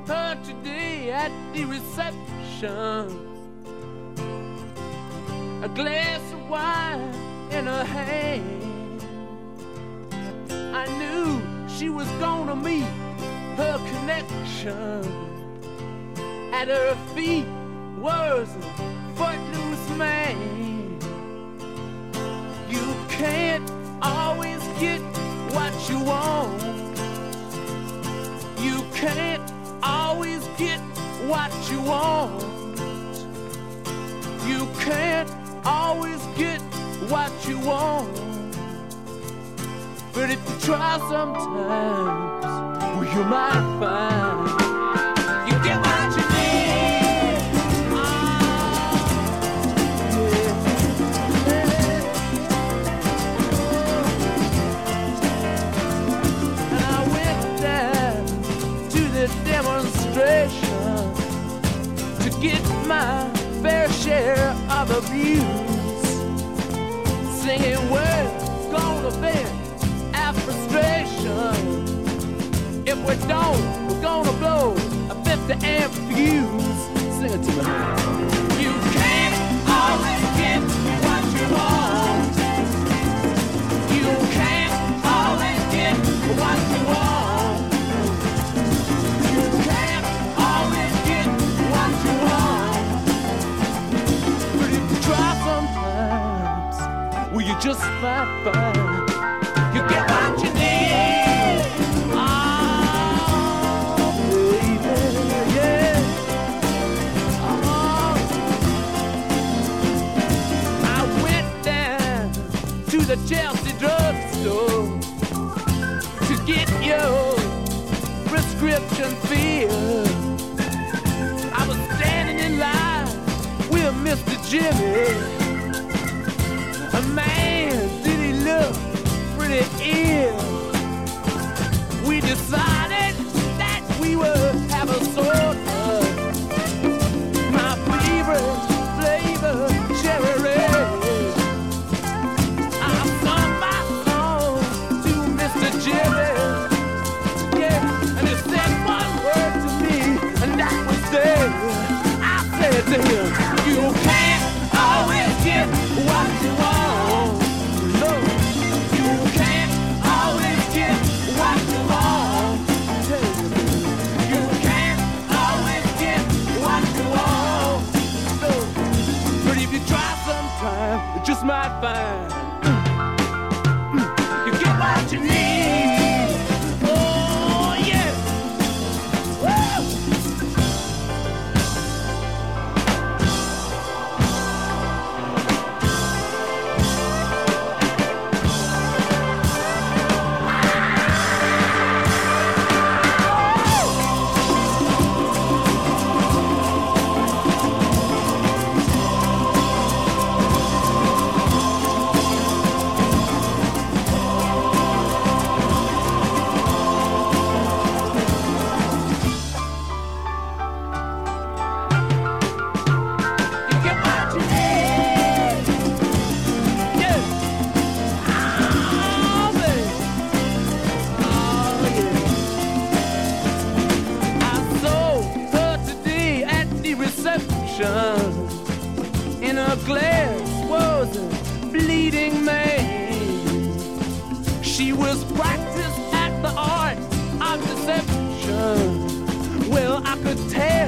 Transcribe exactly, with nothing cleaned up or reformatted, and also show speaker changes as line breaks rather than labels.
her today at the reception. A glass of wine in her hand. I knew she was gonna meet her connection. At her feet was a footloose man. You can't always get what you want. You can't always get what you want. You can't always get what you want. But if you try sometimes, well, you might find you get what you need. Oh, yeah. And I went down to the demonstration to get my fair share of abuse, singing words gonna vent our frustration. If we don't, we're gonna blow a fifty amp fuse. Sing it to me. You can't always get what you want. You can't always get what you want. You can't always get what you want. Try sometimes, well, you just might find you get what you need. Oh, baby, yeah. Oh, I went down to the Chelsea drugstore to get your prescription filled. I was standing in line with Mister Jimmy. A man, did he look pretty ill? We decided that we would have a soda. My favorite flavor, cherry red. I sung my song to Mister Jimmy. Yeah, and he said one word to me, and that was there. I said to him, you can't always get what you want. No, you can't always get what you want. You can't always get what you want. No, but if you try sometime, you just might find you get what you need. Oh yeah. Woo! In her glass was a bleeding man. She was practiced at the art of deception. Well, I could tell